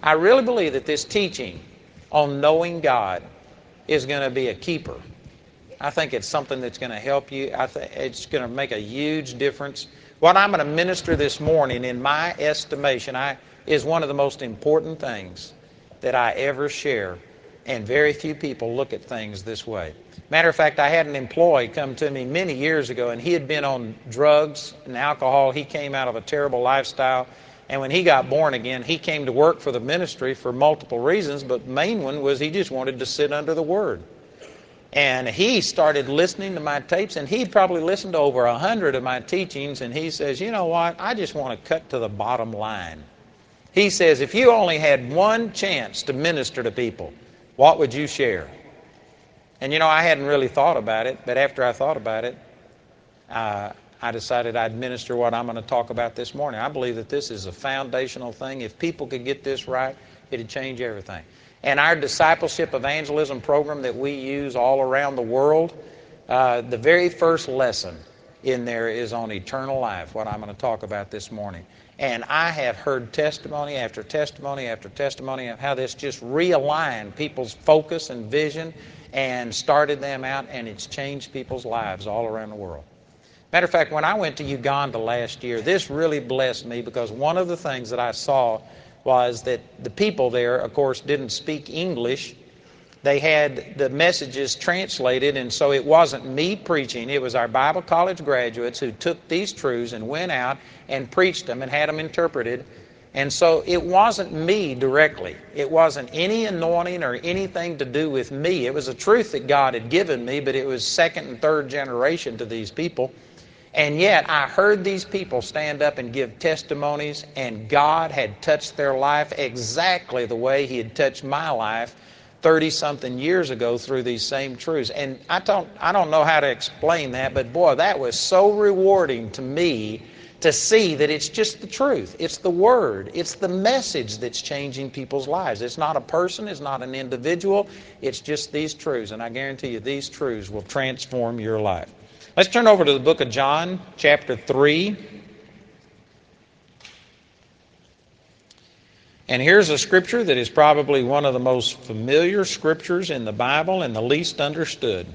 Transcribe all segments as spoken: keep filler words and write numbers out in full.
I really believe that this teaching on knowing God is going to be a keeper. I think it's something that's going to help you. I think it's going to make a huge difference. What I'm going to minister this morning, in my estimation, I, is one of the most important things that I ever share, and very few people look at things this way. Matter of fact, I had an employee come to me many years ago, and he had been on drugs and alcohol. He came out of a terrible lifestyle, and when he got born again, he came to work for the ministry for multiple reasons, but the main one was he just wanted to sit under the Word. And he started listening to my tapes, and he'd probably listened to over a hundred of my teachings, and he says, you know what, I just want to cut to the bottom line. He says, if you only had one chance to minister to people, what would you share? And you know, I hadn't really thought about it, but after I thought about it, uh, I decided I'd minister what I'm going to talk about this morning. I believe that this is a foundational thing. If people could get this right, it'd change everything. And our discipleship evangelism program that we use all around the world, uh, the very first lesson in there is on eternal life, what I'm going to talk about this morning. And I have heard testimony after testimony after testimony of how this just realigned people's focus and vision and started them out, and it's changed people's lives all around the world. Matter of fact, when I went to Uganda last year, this really blessed me, because one of the things that I saw was that the people there, of course, didn't speak English. They had the messages translated, and so it wasn't me preaching. It was our Bible college graduates who took these truths and went out and preached them and had them interpreted. And so it wasn't me directly. It wasn't any anointing or anything to do with me. It was a truth that God had given me, but it was second and third generation to these people. And yet I heard these people stand up and give testimonies, and God had touched their life exactly the way He had touched my life thirty-something years ago through these same truths. And I don't, I don't know how to explain that, but boy, that was so rewarding to me to see that it's just the truth. It's the Word. It's the message that's changing people's lives. It's not a person. It's not an individual. It's just these truths. And I guarantee you these truths will transform your life. Let's turn over to the book of John, chapter three. And here's a scripture that is probably one of the most familiar scriptures in the Bible and the least understood.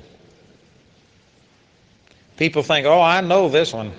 People think, oh, I know this one.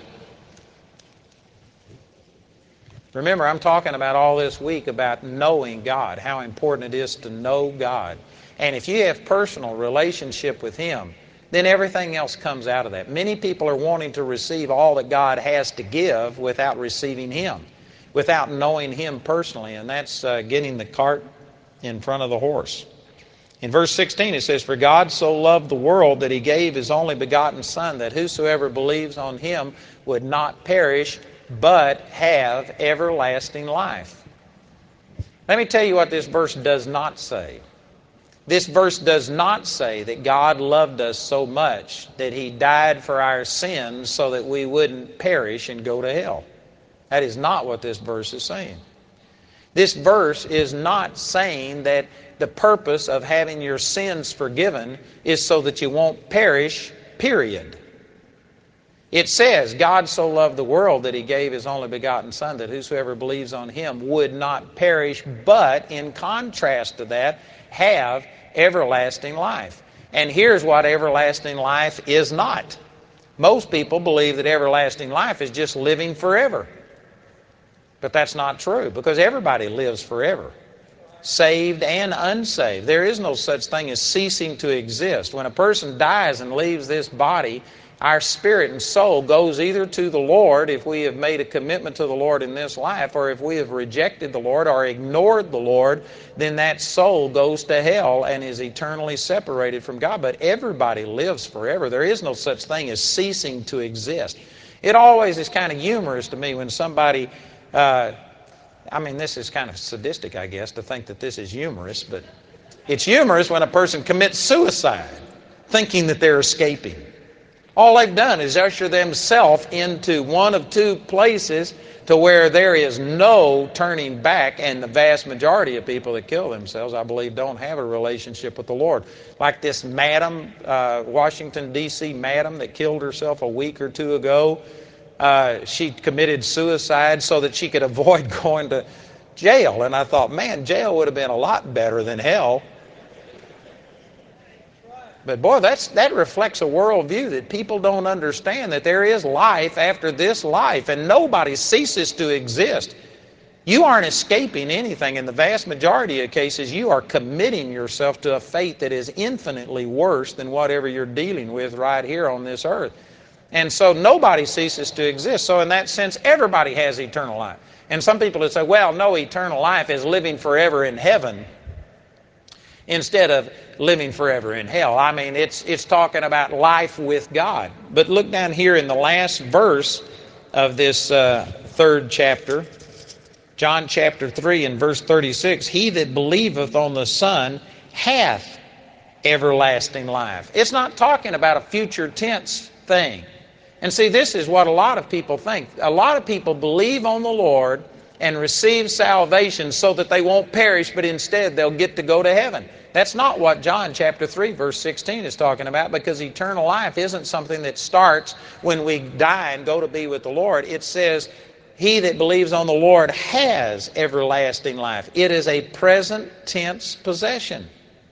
Remember, I'm talking about all this week about knowing God, how important it is to know God. And if you have personal relationship with Him, then everything else comes out of that. Many people are wanting to receive all that God has to give without receiving Him, without knowing Him personally, and that's uh, getting the cart in front of the horse. In verse sixteen it says, for God so loved the world that He gave His only begotten Son, that whosoever believes on Him would not perish, but have everlasting life. Let me tell you what this verse does not say. This verse does not say that God loved us so much that He died for our sins so that we wouldn't perish and go to hell. That is not what this verse is saying. This verse is not saying that the purpose of having your sins forgiven is so that you won't perish, period. It says, God so loved the world that He gave His only begotten Son, that whosoever believes on Him would not perish, but in contrast to that, have everlasting life. And here's what everlasting life is not. Most people believe that everlasting life is just living forever. But that's not true, because everybody lives forever, saved and unsaved. There is no such thing as ceasing to exist. When a person dies and leaves this body, our spirit and soul goes either to the Lord if we have made a commitment to the Lord in this life, or if we have rejected the Lord or ignored the Lord, then that soul goes to hell and is eternally separated from God. But everybody lives forever. There is no such thing as ceasing to exist. It always is kind of humorous to me when somebody, uh, I mean, this is kind of sadistic, I guess, to think that this is humorous, but it's humorous when a person commits suicide thinking that they're escaping. All they've done is usher themselves into one of two places to where there is no turning back, and the vast majority of people that kill themselves, I believe, don't have a relationship with the Lord. Like this madam, uh, Washington, D C madam that killed herself a week or two ago. Uh, she committed suicide so that she could avoid going to jail. And I thought, man, jail would have been a lot better than hell. But boy, that's, that reflects a worldview that people don't understand, that there is life after this life, and nobody ceases to exist. You aren't escaping anything. In the vast majority of cases, you are committing yourself to a fate that is infinitely worse than whatever you're dealing with right here on this earth. And so nobody ceases to exist. So in that sense, everybody has eternal life. And some people would say, well, no, eternal life is living forever in heaven instead of living forever in hell. I mean, it's, it's talking about life with God. But look down here in the last verse of this uh, third chapter, John chapter three and verse thirty-six, he that believeth on the Son hath everlasting life. It's not talking about a future tense thing. And see, this is what a lot of people think. A lot of people believe on the Lord and receive salvation so that they won't perish, but instead they'll get to go to heaven. That's not what John chapter three verse sixteen is talking about, because eternal life isn't something that starts when we die and go to be with the Lord. It says, he that believes on the Lord has everlasting life. It is a present tense possession.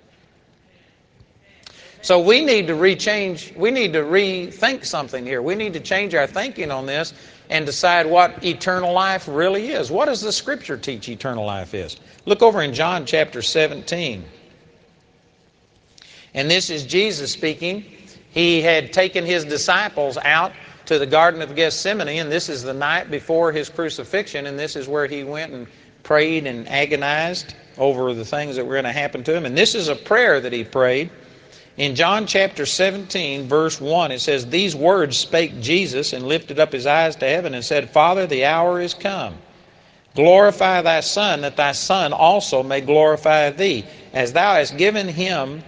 So we need to rechange, we need to rethink something here. We need to change our thinking on this and decide what eternal life really is. What does the Scripture teach eternal life is? Look over in John chapter seventeen. And this is Jesus speaking. He had taken his disciples out to the Garden of Gethsemane, and this is the night before his crucifixion, and this is where he went and prayed and agonized over the things that were going to happen to him. And this is a prayer that he prayed. In John chapter seventeen, verse one, it says, these words spake Jesus, and lifted up his eyes to heaven, and said, Father, the hour is come. Glorify thy Son, that thy Son also may glorify thee, as thou hast given him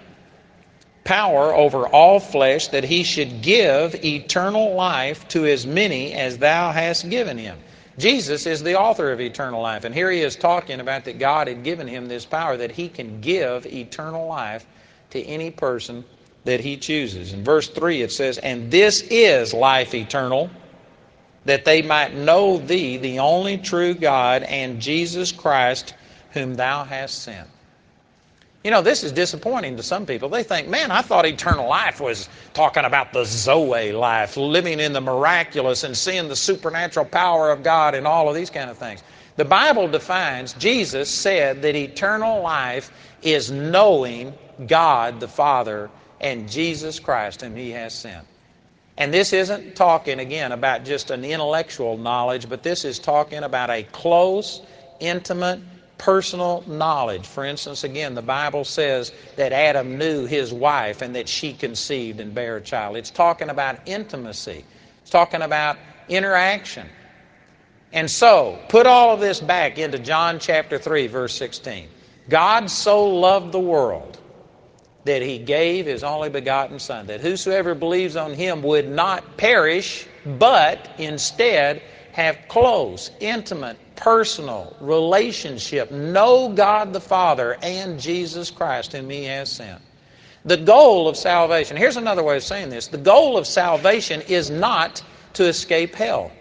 power over all flesh, that he should give eternal life to as many as thou hast given him. Jesus is the author of eternal life, and here he is talking about that God had given him this power, that he can give eternal life to any person that he chooses. In verse three it says, and this is life eternal, that they might know thee, the only true God, and Jesus Christ, whom thou hast sent. You know, this is disappointing to some people. They think, man, I thought eternal life was talking about the Zoe life, living in the miraculous and seeing the supernatural power of God and all of these kind of things. The Bible defines, Jesus said that eternal life is knowing God the Father and Jesus Christ whom he has sent. And this isn't talking, again, about just an intellectual knowledge, but this is talking about a close, intimate, personal knowledge. For instance, again, the Bible says that Adam knew his wife and that she conceived and bare a child. It's talking about intimacy. It's talking about interaction. And so, put all of this back into John chapter three, verse sixteen. God so loved the world that he gave his only begotten Son, that whosoever believes on him would not perish, but instead have close, intimate, personal relationship, know God the Father and Jesus Christ whom he has sent. The goal of salvation, here's another way of saying this, the goal of salvation is not to escape hell.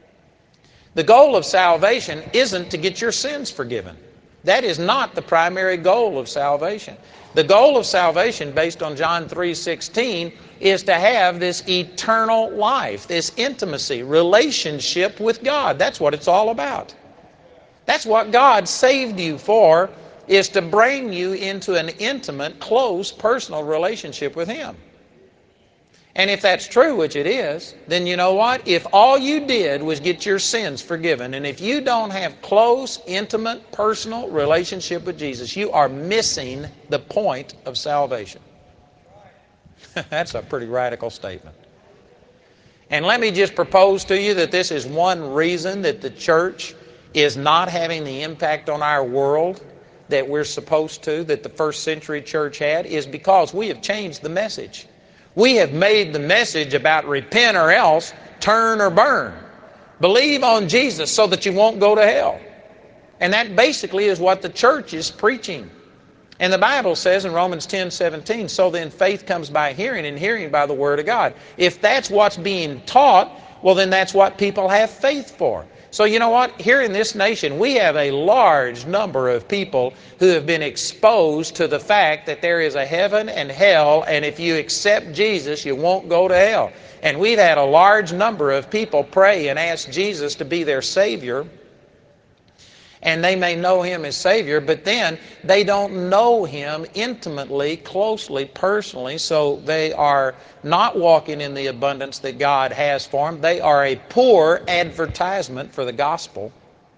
The goal of salvation isn't to get your sins forgiven. That is not the primary goal of salvation. The goal of salvation, based on John three sixteen, is to have this eternal life, this intimacy, relationship with God. That's what it's all about. That's what God saved you for, is to bring you into an intimate, close, personal relationship with him. And if that's true, which it is, then you know what? If all you did was get your sins forgiven, and if you don't have close, intimate, personal relationship with Jesus, you are missing the point of salvation. That's a pretty radical statement. And let me just propose to you that this is one reason that the church is not having the impact on our world that we're supposed to, that the first century church had, is because we have changed the message. We have made the message about repent or else, turn or burn. Believe on Jesus so that you won't go to hell. And that basically is what the church is preaching. And the Bible says in Romans ten seventeen, so then faith comes by hearing, and hearing by the Word of God. If that's what's being taught, well then that's what people have faith for. So you know what? Here in this nation, we have a large number of people who have been exposed to the fact that there is a heaven and hell, and if you accept Jesus, you won't go to hell. And we've had a large number of people pray and ask Jesus to be their Savior, and they may know Him as Savior, but then they don't know Him intimately, closely, personally, so they are not walking in the abundance that God has for them. They are a poor advertisement for the gospel.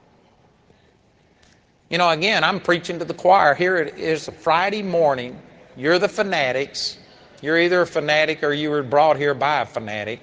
You know, again, I'm preaching to the choir. Here it is a Friday morning. You're the fanatics. You're either a fanatic or you were brought here by a fanatic.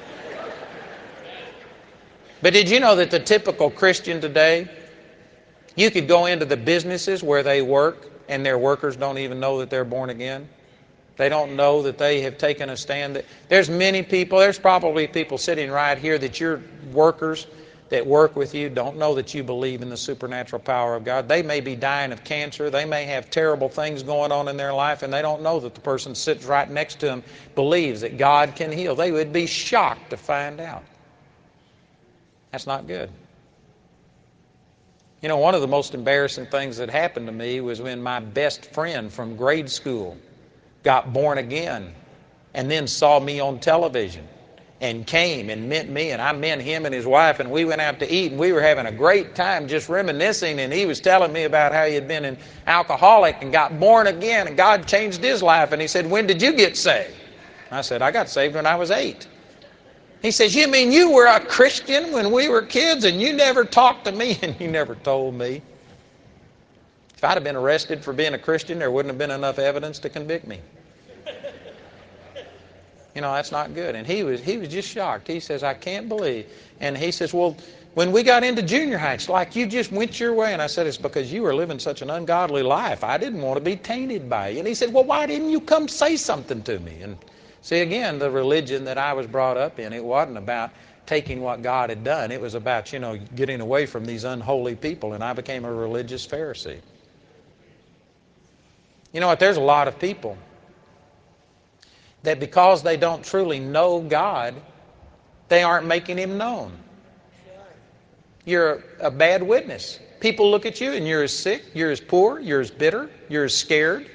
But did you know that the typical Christian today, you could go into the businesses where they work and their workers don't even know that they're born again? They don't know that they have taken a stand. There's many people, there's probably people sitting right here that your workers that work with you don't know that you believe in the supernatural power of God. They may be dying of cancer. They may have terrible things going on in their life, and they don't know that the person sits right next to them believes that God can heal. They would be shocked to find out. That's not good. You know, one of the most embarrassing things that happened to me was when my best friend from grade school got born again and then saw me on television and came and met me, and I met him and his wife, and we went out to eat, and we were having a great time just reminiscing, and he was telling me about how he had been an alcoholic and got born again, and God changed his life. And he said, "When did you get saved?" I said, "I got saved when I was eight." He says, "You mean you were a Christian when we were kids and you never talked to me and you never told me?" If I'd have been arrested for being a Christian, there wouldn't have been enough evidence to convict me. You know, that's not good. And he was, he was just shocked. He says, "I can't believe." And he says, "Well, when we got into junior high, it's like you just went your way." And I said, "It's because you were living such an ungodly life. I didn't want to be tainted by you." And he said, "Well, why didn't you come say something to me?" And see, again, the religion that I was brought up in, it wasn't about taking what God had done. It was about, you know, getting away from these unholy people, and I became a religious Pharisee. You know what? There's a lot of people that because they don't truly know God, they aren't making Him known. You're a bad witness. People look at you and you're as sick, you're as poor, you're as bitter, you're as scared.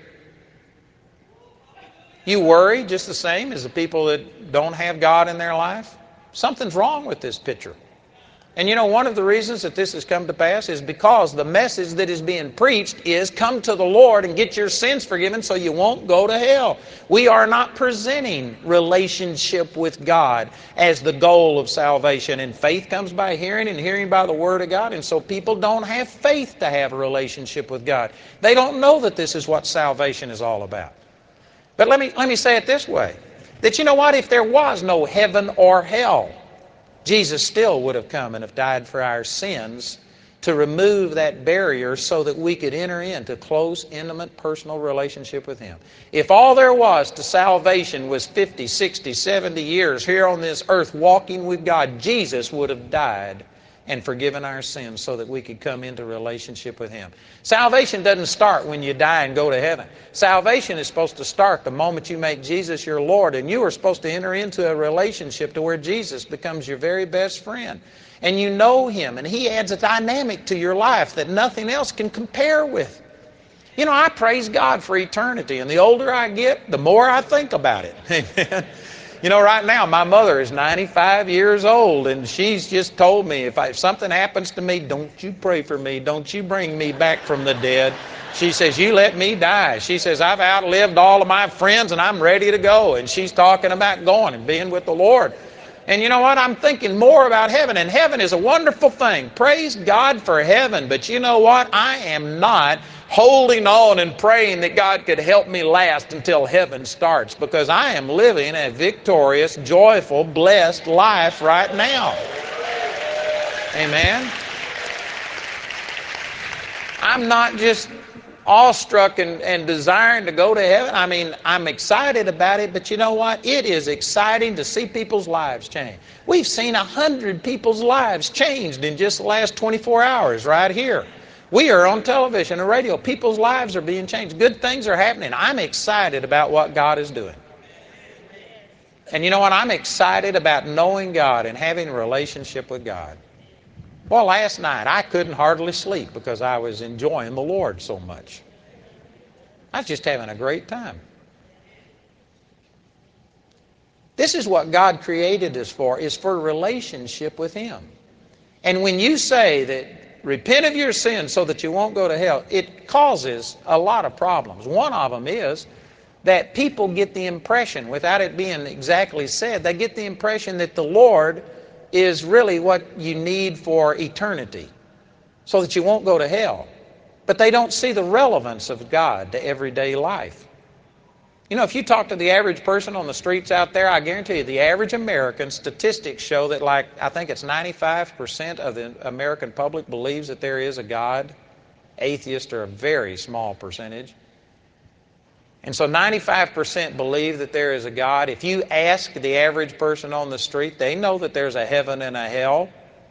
You worry just the same as the people that don't have God in their life. Something's wrong with this picture. And you know, one of the reasons that this has come to pass is because the message that is being preached is come to the Lord and get your sins forgiven so you won't go to hell. We are not presenting relationship with God as the goal of salvation. And faith comes by hearing, and hearing by the Word of God. And so people don't have faith to have a relationship with God. They don't know that this is what salvation is all about. But let me, let me say it this way, that you know what? If there was no heaven or hell, Jesus still would have come and have died for our sins to remove that barrier so that we could enter into close, intimate, personal relationship with Him. If all there was to salvation was fifty, sixty, seventy years here on this earth walking with God, Jesus would have died and forgiven our sins so that we could come into relationship with Him. Salvation doesn't start when you die and go to heaven. Salvation is supposed to start the moment you make Jesus your Lord, and you are supposed to enter into a relationship to where Jesus becomes your very best friend. And you know Him, and He adds a dynamic to your life that nothing else can compare with. You know, I praise God for eternity, and the older I get, the more I think about it. Amen. You know, right now, my mother is ninety-five years old, and she's just told me, if, I, if something happens to me, don't you pray for me. Don't you bring me back from the dead. She says, you let me die. She says, I've outlived all of my friends, and I'm ready to go. And she's talking about going and being with the Lord. And you know what? I'm thinking more about heaven, and heaven is a wonderful thing. Praise God for heaven. But you know what? I am not holding on and praying that God could help me last until heaven starts, because I am living a victorious, joyful, blessed life right now. Amen. I'm not just awestruck and, and desiring to go to heaven. I mean, I'm excited about it, but you know what? It is exciting to see people's lives change. We've seen a hundred people's lives changed in just the last twenty-four hours right here. We are on television and radio. People's lives are being changed. Good things are happening. I'm excited about what God is doing. And you know what? I'm excited about knowing God and having a relationship with God. Well, last night I couldn't hardly sleep because I was enjoying the Lord so much. I was just having a great time. This is what God created us for, is for a relationship with Him. And when you say that repent of your sins so that you won't go to hell, it causes a lot of problems. One of them is that people get the impression, without it being exactly said, they get the impression that the Lord is really what you need for eternity so that you won't go to hell. But they don't see the relevance of God to everyday life. You know, if you talk to the average person on the streets out there, I guarantee you the average American, statistics show that, like, I think it's ninety-five percent of the American public believes that there is a God. Atheists are a very small percentage. And so ninety-five percent believe that there is a God. If you ask the average person on the street, they know that there's a heaven and a hell.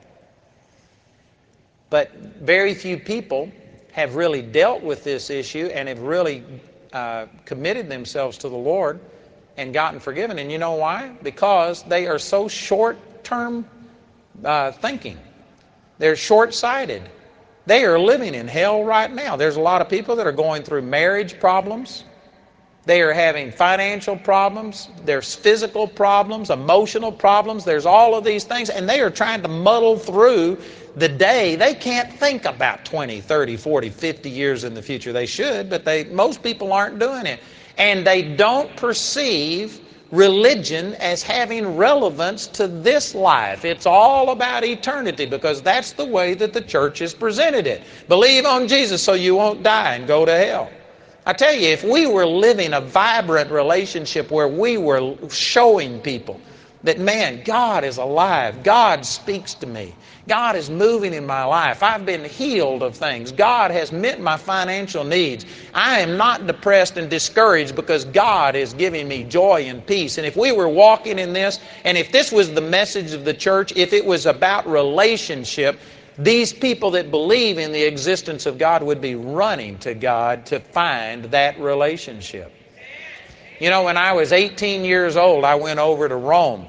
But very few people have really dealt with this issue and have really uh, committed themselves to the Lord and gotten forgiven. And you know why? Because they are so short-term uh, thinking. They're short-sighted. They are living in hell right now. There's a lot of people that are going through marriage problems. They are having financial problems. There's physical problems, emotional problems. There's all of these things, and they are trying to muddle through the day. They can't think about twenty, thirty, forty, fifty years in the future. They should, but they, most people aren't doing it. And they don't perceive religion as having relevance to this life. It's all about eternity, because that's the way that the church has presented it. Believe on Jesus so you won't die and go to hell. I tell you, if we were living a vibrant relationship where we were showing people that, man, God is alive, God speaks to me, God is moving in my life, I've been healed of things, God has met my financial needs, I am not depressed and discouraged because God is giving me joy and peace. And if we were walking in this, and if this was the message of the church, if it was about relationship, these people that believe in the existence of God would be running to God to find that relationship. You know, when I was eighteen years old, I went over to Rome.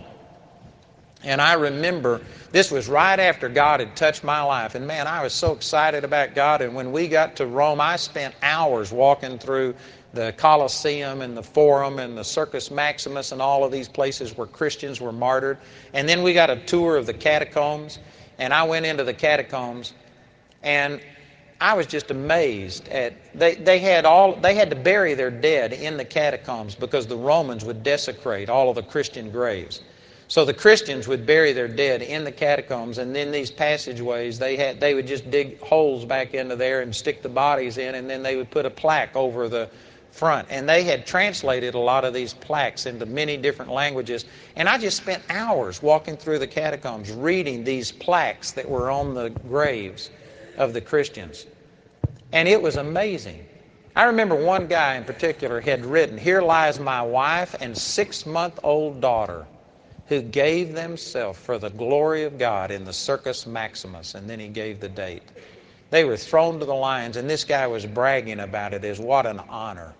And I remember this was right after God had touched my life. And man, I was so excited about God. And when we got to Rome, I spent hours walking through the Colosseum and the Forum and the Circus Maximus and all of these places where Christians were martyred. And then we got a tour of the catacombs. And I went into the catacombs, and I was just amazed at, they, they had all, they had to bury their dead in the catacombs because the Romans would desecrate all of the Christian graves. So the Christians would bury their dead in the catacombs, and then these passageways, they had, they would just dig holes back into there and stick the bodies in, and then they would put a plaque over the front. And they had translated a lot of these plaques into many different languages. And I just spent hours walking through the catacombs reading these plaques that were on the graves of the Christians. And it was amazing. I remember one guy in particular had written, "Here lies my wife and six-month-old daughter who gave themselves for the glory of God in the Circus Maximus." And then he gave the date. They were thrown to the lions, and this guy was bragging about it as what an honor.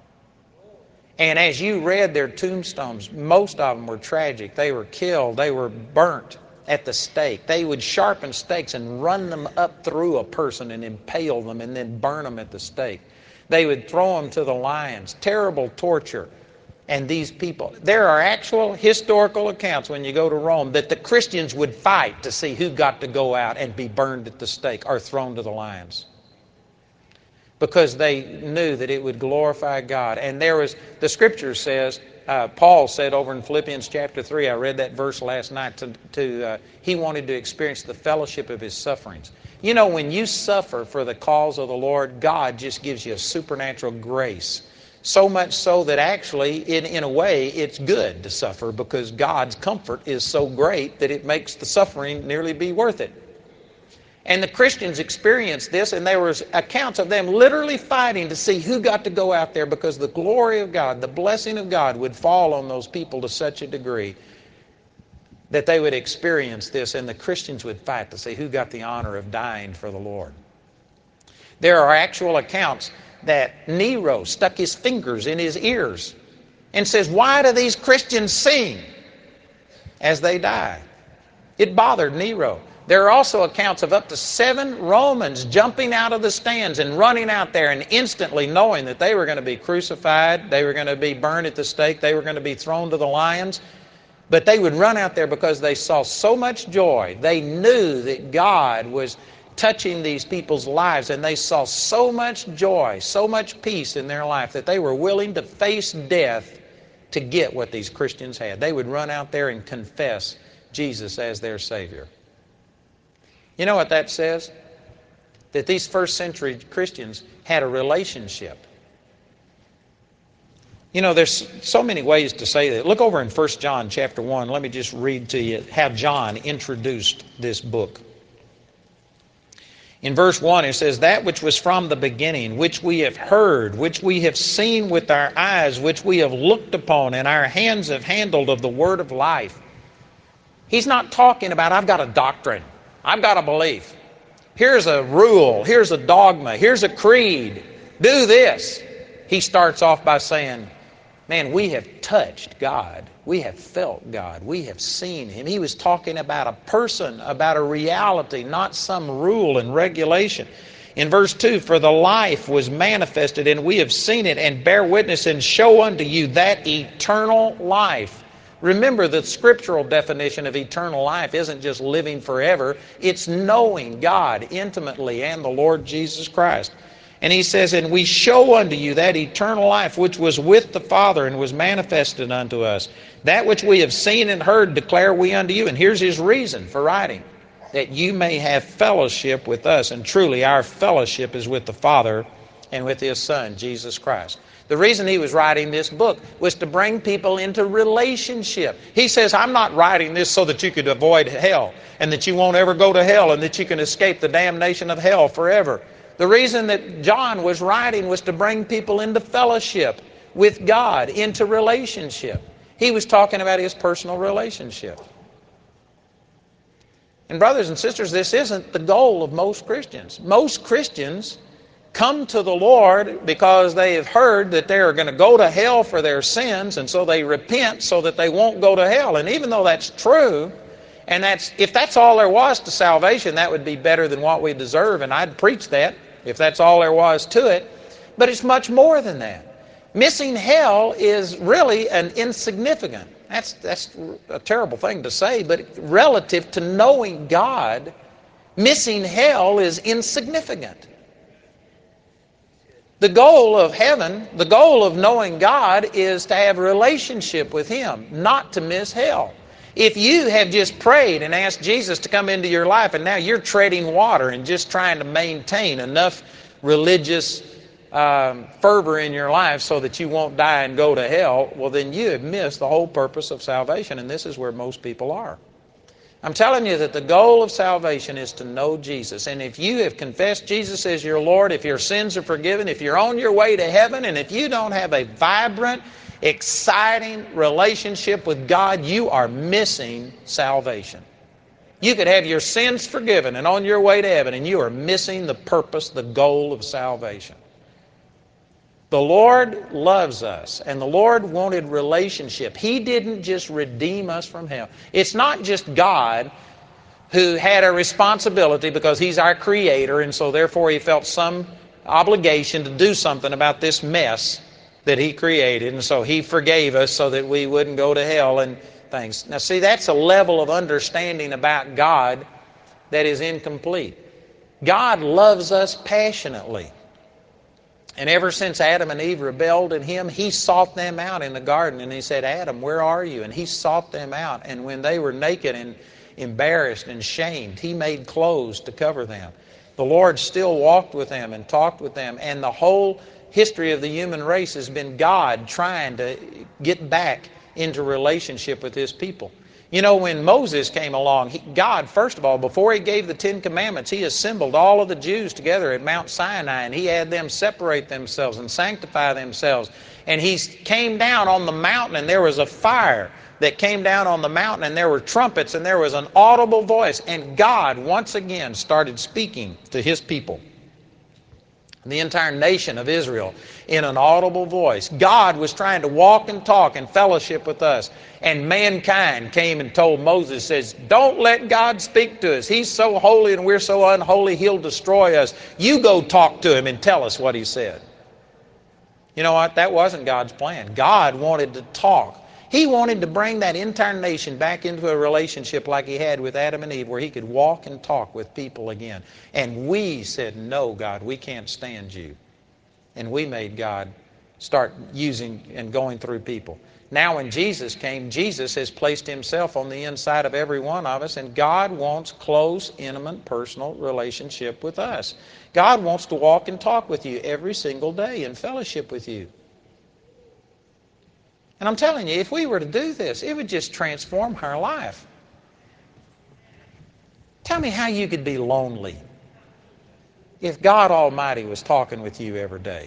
And as you read their tombstones, most of them were tragic. They were killed. They were burnt at the stake. They would sharpen stakes and run them up through a person and impale them and then burn them at the stake. They would throw them to the lions. Terrible torture. And these people, there are actual historical accounts when you go to Rome that the Christians would fight to see who got to go out and be burned at the stake or thrown to the lions, because they knew that it would glorify God. And there was, the scripture says, uh, Paul said over in Philippians chapter three, I read that verse last night, to, to uh, he wanted to experience the fellowship of his sufferings. You know, when you suffer for the cause of the Lord, God just gives you a supernatural grace. So much so that actually, in, in a way, it's good to suffer, because God's comfort is so great that it makes the suffering nearly be worth it. And the Christians experienced this, and there was accounts of them literally fighting to see who got to go out there, because the glory of God, the blessing of God would fall on those people to such a degree that they would experience this, and the Christians would fight to see who got the honor of dying for the Lord. There are actual accounts that Nero stuck his fingers in his ears and says, "Why do these Christians sing as they die?" It bothered Nero. There are also accounts of up to seven Romans jumping out of the stands and running out there and instantly knowing that they were going to be crucified, they were going to be burned at the stake, they were going to be thrown to the lions. But they would run out there because they saw so much joy. They knew that God was touching these people's lives, and they saw so much joy, so much peace in their life that they were willing to face death to get what these Christians had. They would run out there and confess Jesus as their Savior. You know what that says? That these first century Christians had a relationship. You know, there's so many ways to say that. Look over in First John chapter one. Let me just read to you how John introduced this book. In verse one it says, "That which was from the beginning, which we have heard, which we have seen with our eyes, which we have looked upon, and our hands have handled of the word of life." He's not talking about, I've got a doctrine, I've got a belief. Here's a rule, here's a dogma, here's a creed. Do this. He starts off by saying, man, we have touched God. We have felt God. We have seen Him. He was talking about a person, about a reality, not some rule and regulation. In verse two, "For the life was manifested, and we have seen it, and bear witness, and show unto you that eternal life." Remember, the scriptural definition of eternal life isn't just living forever. It's knowing God intimately and the Lord Jesus Christ. And he says, "And we show unto you that eternal life which was with the Father and was manifested unto us. That which we have seen and heard declare we unto you." And here's his reason for writing, "That you may have fellowship with us. And truly our fellowship is with the Father and with His Son, Jesus Christ." The reason he was writing this book was to bring people into relationship. He says, I'm not writing this so that you could avoid hell and that you won't ever go to hell and that you can escape the damnation of hell forever. The reason that John was writing was to bring people into fellowship with God, into relationship. He was talking about his personal relationship. And brothers and sisters, this isn't the goal of most Christians. Most Christians come to the Lord because they have heard that they are going to go to hell for their sins, and so they repent so that they won't go to hell. And even though that's true, and that's if that's all there was to salvation, that would be better than what we deserve, and I'd preach that if that's all there was to it. But it's much more than that. Missing hell is really an insignificant. That's, that's a terrible thing to say, but relative to knowing God, missing hell is insignificant. The goal of heaven, the goal of knowing God is to have a relationship with Him, not to miss hell. If you have just prayed and asked Jesus to come into your life and now you're treading water and just trying to maintain enough religious um, fervor in your life so that you won't die and go to hell, well then you have missed the whole purpose of salvation, and this is where most people are. I'm telling you that the goal of salvation is to know Jesus. And if you have confessed Jesus as your Lord, if your sins are forgiven, if you're on your way to heaven, and if you don't have a vibrant, exciting relationship with God, you are missing salvation. You could have your sins forgiven and on your way to heaven, and you are missing the purpose, the goal of salvation. The Lord loves us, and the Lord wanted relationship. He didn't just redeem us from hell. It's not just God who had a responsibility because He's our Creator, and so therefore He felt some obligation to do something about this mess that He created, and so He forgave us so that we wouldn't go to hell and things. Now see, that's a level of understanding about God that is incomplete. God loves us passionately. And ever since Adam and Eve rebelled at Him, He sought them out in the garden, and He said, Adam, where are you? And He sought them out, and when they were naked and embarrassed and shamed, He made clothes to cover them. The Lord still walked with them and talked with them, and the whole history of the human race has been God trying to get back into relationship with His people. You know, when Moses came along, he, God, first of all, before He gave the Ten Commandments, He assembled all of the Jews together at Mount Sinai, and He had them separate themselves and sanctify themselves. And He came down on the mountain, and there was a fire that came down on the mountain, and there were trumpets, and there was an audible voice, and God once again started speaking to His people. the entire nation of Israel in an audible voice. God was trying to walk and talk and fellowship with us. And mankind came and told Moses, says, don't let God speak to us. He's so holy and we're so unholy, He'll destroy us. You go talk to Him and tell us what He said. You know what? That wasn't God's plan. God wanted to talk. He wanted to bring that entire nation back into a relationship like He had with Adam and Eve, where He could walk and talk with people again. And we said, no, God, we can't stand You. And we made God start using and going through people. Now when Jesus came, Jesus has placed Himself on the inside of every one of us, and God wants close, intimate, personal relationship with us. God wants to walk and talk with you every single day and fellowship with you. And I'm telling you, if we were to do this, it would just transform our life. Tell me how you could be lonely if God Almighty was talking with you every day.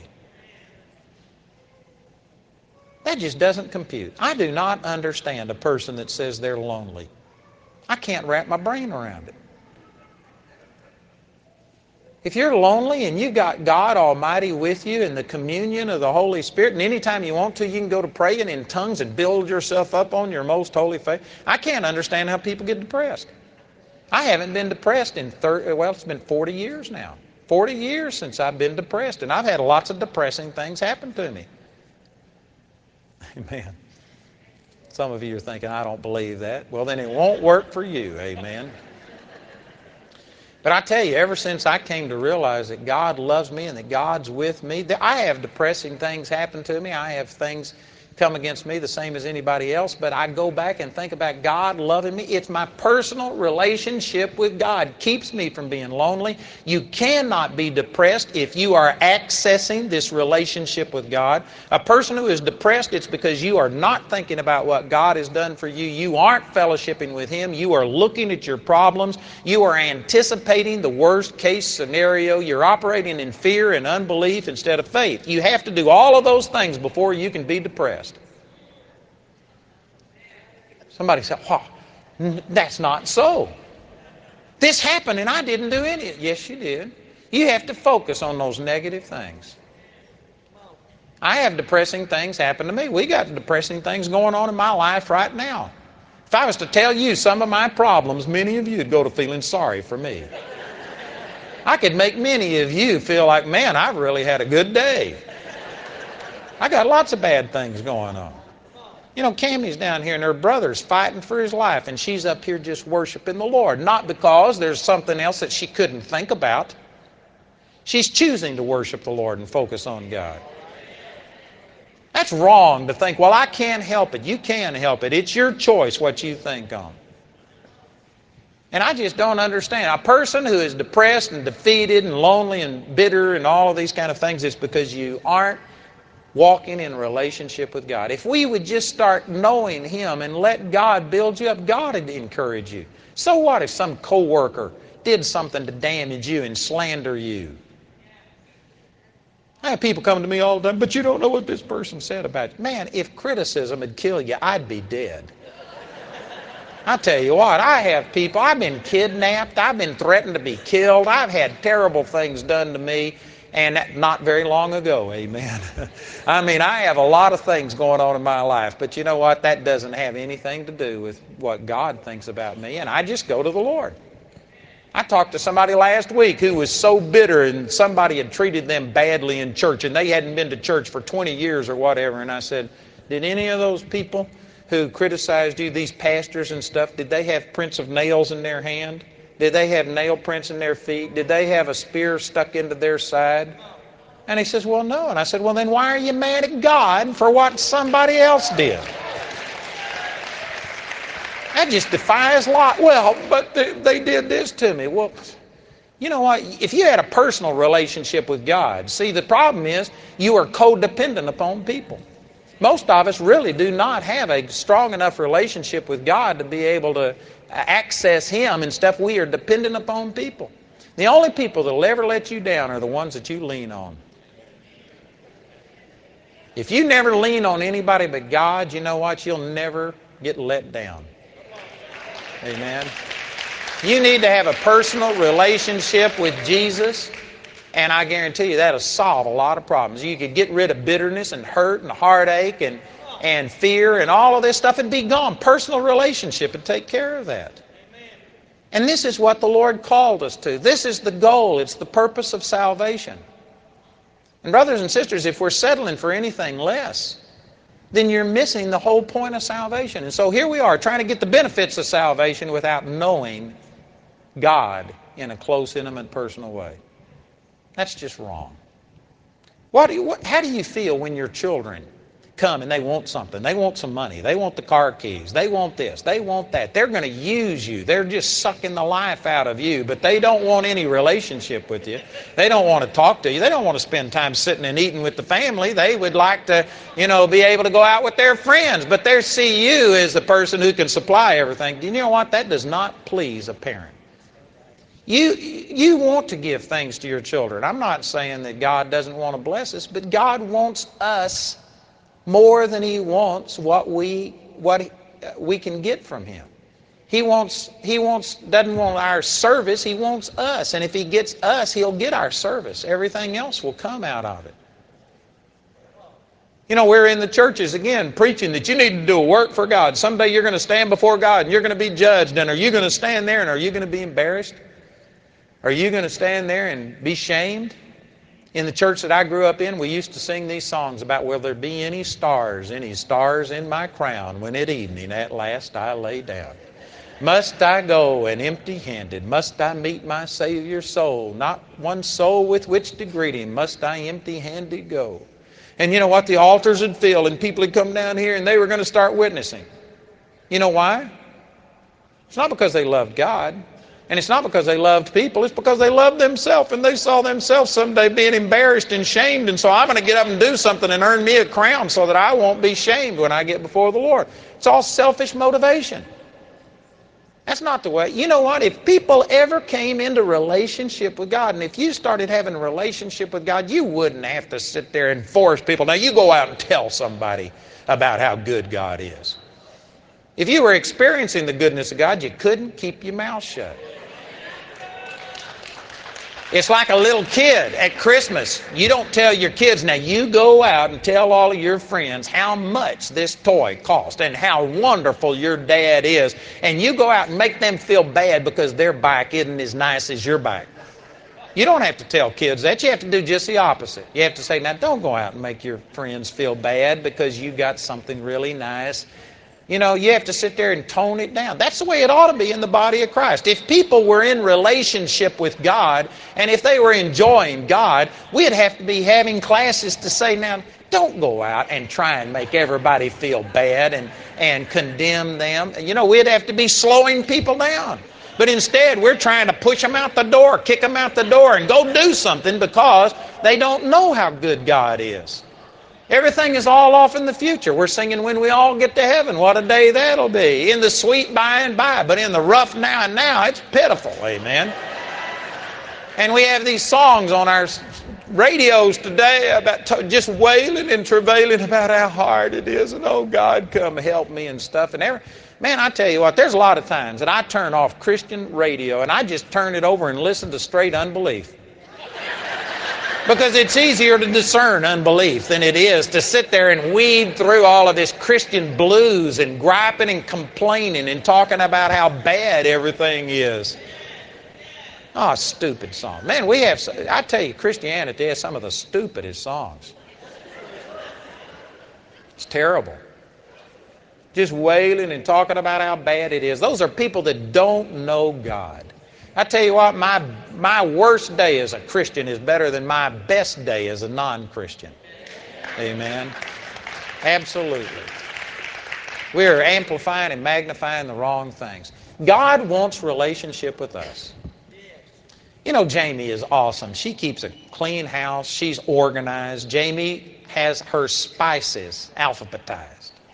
That just doesn't compute. I do not understand a person that says they're lonely. I can't wrap my brain around it. If you're lonely and you got God Almighty with you in the communion of the Holy Spirit, and anytime you want to, you can go to praying in tongues and build yourself up on your most holy faith. I can't understand how people get depressed. I haven't been depressed in thirty, well, it's been forty years now. forty years since I've been depressed, and I've had lots of depressing things happen to me. Amen. Some of you are thinking, I don't believe that. Well, then it won't work for you. Amen. But I tell you, ever since I came to realize that God loves me and that God's with me, that I have depressing things happen to me. I have things come against me the same as anybody else, but I go back and think about God loving me. It's my personal relationship with God keeps me from being lonely. You cannot be depressed if you are accessing this relationship with God. A person who is depressed, it's because you are not thinking about what God has done for you. You aren't fellowshipping with Him. You are looking at your problems. You are anticipating the worst case scenario. You're operating in fear and unbelief instead of faith. You have to do all of those things before you can be depressed. Somebody said, oh, that's not so. This happened and I didn't do any of it. Yes, you did. You have to focus on those negative things. I have depressing things happen to me. We got depressing things going on in my life right now. If I was to tell you some of my problems, many of you would go to feeling sorry for me. I could make many of you feel like, man, I've really had a good day. I got lots of bad things going on. You know, Cammie's down here and her brother's fighting for his life, and she's up here just worshiping the Lord. Not because there's something else that she couldn't think about. She's choosing to worship the Lord and focus on God. That's wrong to think, well, I can't help it. You can help it. It's your choice what you think on. And I just don't understand. A person who is depressed and defeated and lonely and bitter and all of these kind of things, it's because you aren't walking in relationship with God. If we would just start knowing Him and let God build you up, God would encourage you. So what if some coworker did something to damage you and slander you? I have people come to me all the time, but you don't know what this person said about you. Man, if criticism would kill you, I'd be dead. I tell you what, I have people, I've been kidnapped, I've been threatened to be killed, I've had terrible things done to me. And not very long ago, amen. I mean, I have a lot of things going on in my life, but you know what? That doesn't have anything to do with what God thinks about me, and I just go to the Lord. I talked to somebody last week who was so bitter and somebody had treated them badly in church, and they hadn't been to church for twenty years or whatever, and I said, did any of those people who criticized you, these pastors and stuff, did they have prints of nails in their hand? Did they have nail prints in their feet? Did they have a spear stuck into their side? And he says, well, no. And I said, well, then why are you mad at God for what somebody else did? That just defies law. Well, but they, they did this to me. Well, you know what? If you had a personal relationship with God, see, the problem is you are codependent upon people. Most of us really do not have a strong enough relationship with God to be able to access Him and stuff. We are dependent upon people. The only people that will ever let you down are the ones that you lean on. If you never lean on anybody but God, you know what? You'll never get let down. Amen. You need to have a personal relationship with Jesus. And I guarantee you that'll solve a lot of problems. You could get rid of bitterness and hurt and heartache and, and fear and all of this stuff and be gone. Personal relationship would take care of that. And this is what the Lord called us to. This is the goal. It's the purpose of salvation. And brothers and sisters, if we're settling for anything less, then you're missing the whole point of salvation. And so here we are trying to get the benefits of salvation without knowing God in a close, intimate, personal way. That's just wrong. What do you, what, how do you feel when your children come and they want something? They want some money. They want the car keys. They want this. They want that. They're going to use you. They're just sucking the life out of you, but they don't want any relationship with you. They don't want to talk to you. They don't want to spend time sitting and eating with the family. They would like to, you know, be able to go out with their friends, but they see you as the person who can supply everything. Do you know what? That does not please a parent. You, you want to give things to your children. I'm not saying that God doesn't want to bless us, but God wants us more than He wants what we what we can get from Him. He wants He wants doesn't want our service. He wants us, and if He gets us, He'll get our service. Everything else will come out of it. You know, we're in the churches again preaching that you need to do a work for God. Someday you're going to stand before God and you're going to be judged. And are you going to stand there and are you going to be embarrassed? Are you going to stand there and be shamed? In the church that I grew up in, we used to sing these songs about, will there be any stars, any stars in my crown, when at evening at last I lay down? Must I go and empty-handed? Must I meet my Savior's soul? Not one soul with which to greet Him, must I empty-handed go? And you know what? The altars would fill and people would come down here and they were going to start witnessing. You know why? It's not because they loved God. And it's not because they loved people, it's because they loved themselves and they saw themselves someday being embarrassed and shamed. And so I'm going to get up and do something and earn me a crown so that I won't be shamed when I get before the Lord. It's all selfish motivation. That's not the way. You know what? If people ever came into relationship with God, and if you started having a relationship with God, you wouldn't have to sit there and force people. Now you go out and tell somebody about how good God is. If you were experiencing the goodness of God, you couldn't keep your mouth shut. It's like a little kid at Christmas. You don't tell your kids, now you go out and tell all of your friends how much this toy cost and how wonderful your dad is. And you go out and make them feel bad because their bike isn't as nice as your bike. You don't have to tell kids that. You have to do just the opposite. You have to say, now don't go out and make your friends feel bad because you got something really nice. You know, you have to sit there and tone it down. That's the way it ought to be in the body of Christ. If people were in relationship with God, and if they were enjoying God, we'd have to be having classes to say, now, don't go out and try and make everybody feel bad and, and condemn them. You know, we'd have to be slowing people down. But instead, we're trying to push them out the door, kick them out the door, and go do something because they don't know how good God is. Everything is all off in the future. We're singing when we all get to heaven. What a day that'll be. In the sweet by and by. But in the rough now and now, it's pitiful. Amen. And we have these songs on our radios today about t- just wailing and travailing about how hard it is. And oh, God, come help me and stuff. And every, man, I tell you what, there's a lot of times that I turn off Christian radio and I just turn it over and listen to straight unbelief. Because it's easier to discern unbelief than it is to sit there and weed through all of this Christian blues and griping and complaining and talking about how bad everything is. Oh, stupid song. Man, we have, I tell you, Christianity has some of the stupidest songs. It's terrible. Just wailing and talking about how bad it is. Those are people that don't know God. I tell you what, my, my worst day as a Christian is better than my best day as a non-Christian. Amen. Absolutely. We're amplifying and magnifying the wrong things. God wants relationship with us. You know, Jamie is awesome. She keeps a clean house. She's organized. Jamie has her spices alphabetized.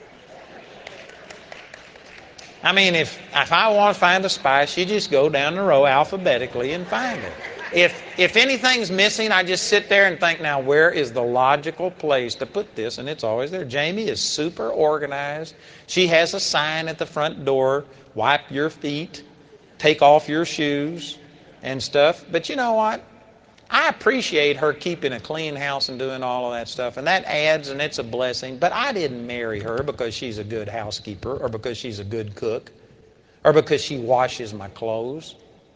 I mean, if, if I want to find a spice, you just go down the row alphabetically and find it. If, if anything's missing, I just sit there and think, now, where is the logical place to put this? And it's always there. Jamie is super organized. She has a sign at the front door, wipe your feet, take off your shoes and stuff. But you know what? I appreciate her keeping a clean house and doing all of that stuff, and that adds, and it's a blessing. But I didn't marry her because she's a good housekeeper or because she's a good cook or because she washes my clothes.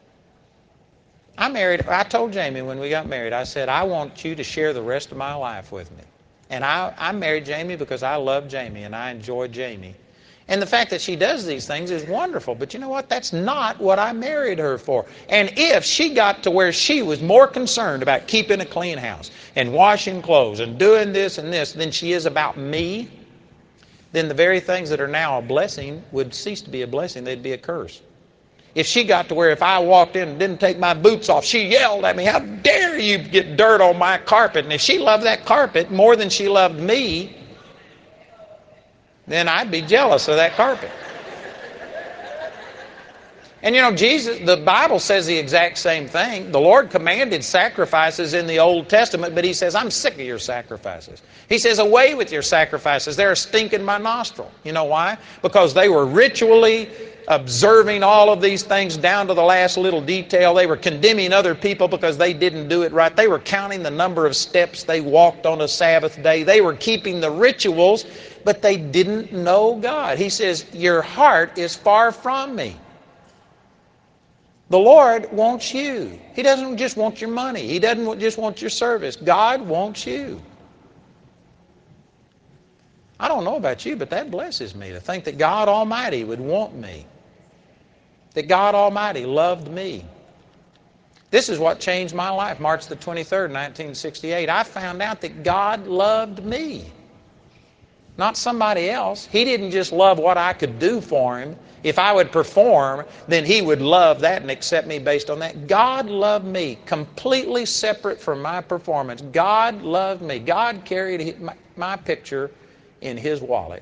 I married, I told Jamie when we got married, I said, I want you to share the rest of my life with me. And I, I married Jamie because I love Jamie and I enjoy Jamie. And the fact that she does these things is wonderful. But you know what? That's not what I married her for. And if she got to where she was more concerned about keeping a clean house and washing clothes and doing this and this than she is about me, then the very things that are now a blessing would cease to be a blessing. They'd be a curse. If she got to where if I walked in and didn't take my boots off, she yelled at me, how dare you get dirt on my carpet? And if she loved that carpet more than she loved me, then I'd be jealous of that carpet. And you know, Jesus, the Bible says the exact same thing. The Lord commanded sacrifices in the Old Testament, but He says, I'm sick of your sacrifices. He says, away with your sacrifices. They're stinking my nostril. You know why? Because they were ritually observing all of these things down to the last little detail. They were condemning other people because they didn't do it right. They were counting the number of steps they walked on a Sabbath day. They were keeping the rituals, but they didn't know God. He says, your heart is far from me. The Lord wants you. He doesn't just want your money. He doesn't just want your service. God wants you. I don't know about you, but that blesses me to think that God Almighty would want me. That God Almighty loved me. This is what changed my life. March the twenty-third, nineteen sixty-eight. I found out that God loved me. Not somebody else. He didn't just love what I could do for Him. If I would perform, then He would love that and accept me based on that. God loved me, completely separate from my performance. God loved me. God carried my picture in His wallet.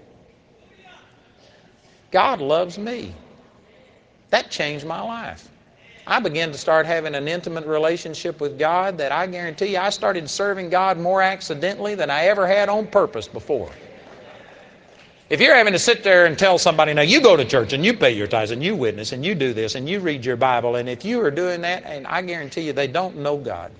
God loves me. That changed my life. I began to start having an intimate relationship with God that I guarantee you I started serving God more accidentally than I ever had on purpose before. If you're having to sit there and tell somebody, now you go to church and you pay your tithes and you witness and you do this and you read your Bible, and if you are doing that, and I guarantee you they don't know God.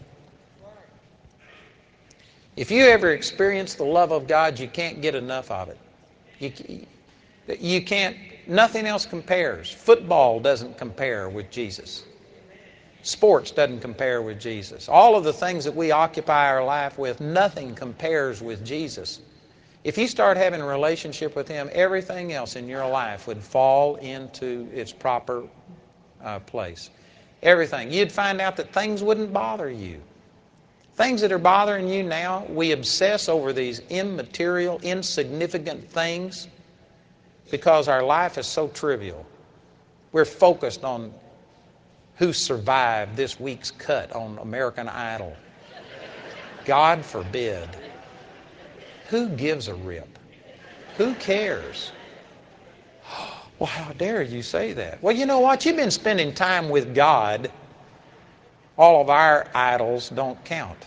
If you ever experience the love of God, you can't get enough of it. You, you can't, nothing else compares. Football doesn't compare with Jesus. Sports doesn't compare with Jesus. All of the things that we occupy our life with, nothing compares with Jesus. If you start having a relationship with Him, everything else in your life would fall into its proper uh, place. Everything. You'd find out that things wouldn't bother you. Things that are bothering you now, we obsess over these immaterial, insignificant things because our life is so trivial. We're focused on who survived this week's cut on American Idol. God forbid. Who gives a rip? Who cares? Well, how dare you say that? Well, you know what? You've been spending time with God. All of our idols don't count.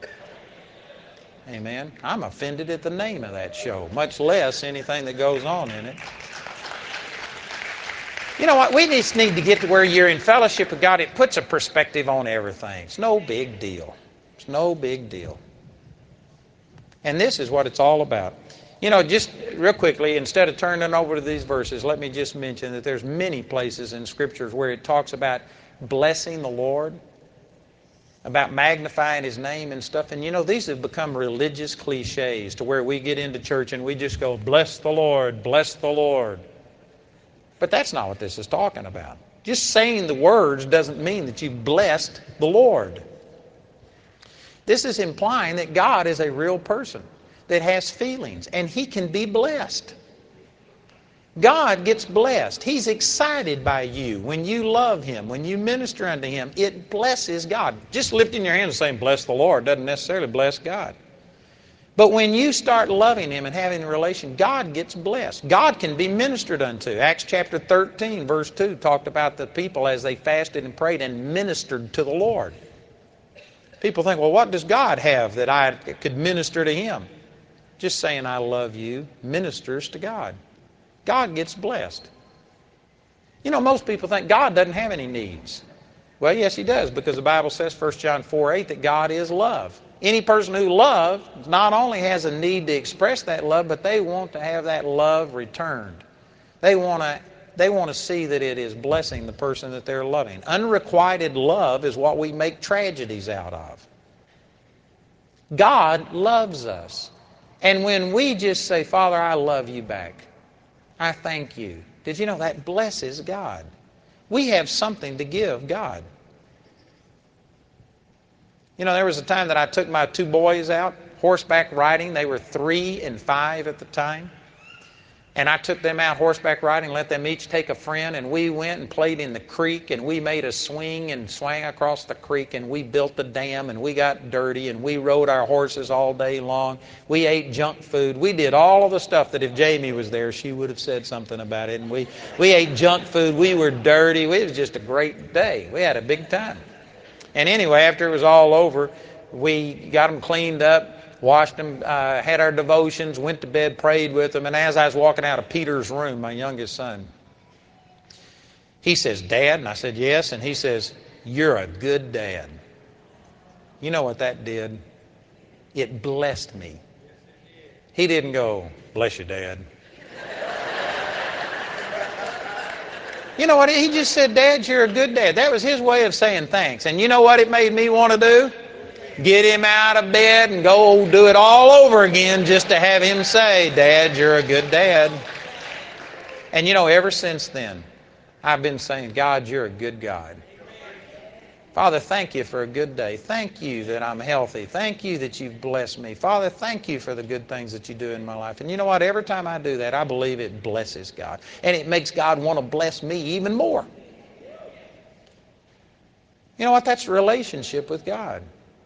Amen. I'm offended at the name of that show, much less anything that goes on in it. You know what? We just need to get to where you're in fellowship with God. It puts a perspective on everything. It's no big deal. It's no big deal. And this is what it's all about. You know, just real quickly, instead of turning over to these verses, let me just mention that there's many places in Scriptures where it talks about blessing the Lord, about magnifying His name and stuff. And you know, these have become religious cliches to where we get into church and we just go, bless the Lord, bless the Lord. But that's not what this is talking about. Just saying the words doesn't mean that you've blessed the Lord. This is implying that God is a real person that has feelings, and He can be blessed. God gets blessed. He's excited by you when you love Him, when you minister unto Him. It blesses God. Just lifting your hand and saying, bless the Lord, doesn't necessarily bless God. But when you start loving Him and having a relation, God gets blessed. God can be ministered unto. Acts chapter thirteen, verse two, talked about the people as they fasted and prayed and ministered to the Lord. People think, well, what does God have that I could minister to Him? Just saying I love you ministers to God. God gets blessed. You know, most people think God doesn't have any needs. Well, yes, he does, because the Bible says, First John four eight, that God is love. Any person who loves not only has a need to express that love, but they want to have that love returned. They want to they want to see that it is blessing the person that they're loving. Unrequited love is what we make tragedies out of. God loves us. And when we just say, Father, I love you back, I thank you. Did you know that blesses God? We have something to give God. You know, there was a time that I took my two boys out horseback riding. They were three and five at the time. And I took them out horseback riding, let them each take a friend, and we went and played in the creek, and we made a swing and swang across the creek, and we built the dam, and we got dirty, and we rode our horses all day long. We ate junk food. We did all of the stuff that if Jamie was there, she would have said something about it. And we, we ate junk food. We were dirty. It was just a great day. We had a big time. And anyway, after it was all over, we got them cleaned up, washed them, uh, had our devotions, went to bed, prayed with them. And as I was walking out of Peter's room, my youngest son, he says, Dad? And I said, yes. And he says, you're a good dad. You know what that did? It blessed me. He didn't go, bless you, Dad. You know what? He just said, Dad, you're a good dad. That was his way of saying thanks. And you know what it made me want to do? Get him out of bed and go do it all over again just to have him say, Dad, you're a good dad. And you know, ever since then, I've been saying, God, you're a good God. Father, thank you for a good day. Thank you that I'm healthy. Thank you that you've blessed me. Father, thank you for the good things that you do in my life. And you know what? Every time I do that, I believe it blesses God. And it makes God want to bless me even more. You know what? That's a relationship with God.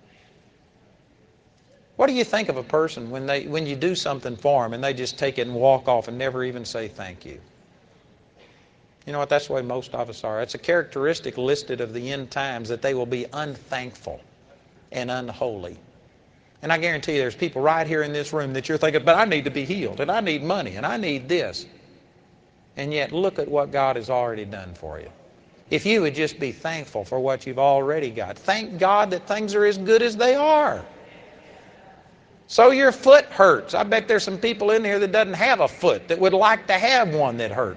What do you think of a person when they when you do something for them and they just take it and walk off and never even say thank you? You know what? That's the way most of us are. It's a characteristic listed of the end times that they will be unthankful and unholy. And I guarantee you there's people right here in this room that you're thinking, but I need to be healed, and I need money, and I need this. And yet look at what God has already done for you. If you would just be thankful for what you've already got. Thank God that things are as good as they are. So your foot hurts. I bet there's some people in here that doesn't have a foot that would like to have one that hurt.